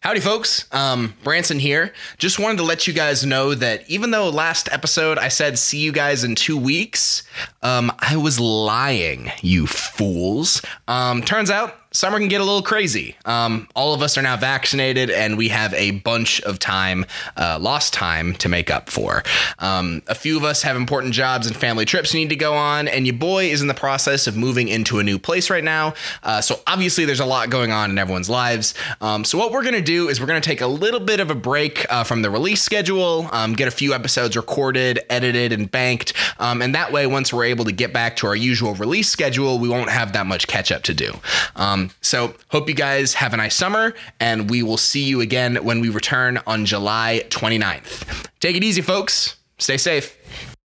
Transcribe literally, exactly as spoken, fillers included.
Howdy, folks. Um, Branson here. Just wanted to let you guys know that even though last episode I said see you guys in two weeks, um, I was lying, you fools. Um, turns out summer can get a little crazy. Um, all of us are now vaccinated, and we have a bunch of time, uh, lost time to make up for. Um, a few of us have important jobs and family trips we need to go on, and your boy is in the process of moving into a new place right now. Uh, so obviously there's a lot going on in everyone's lives. Um, so what we're going to do is we're going to take a little bit of a break uh, from the release schedule, um, get a few episodes recorded, edited, and banked. Um, and that way, once we're able to get back to our usual release schedule, we won't have that much catch up to do. Um, So hope you guys have a nice summer, and we will see you again when we return on July twenty-ninth. Take it easy, folks. Stay safe.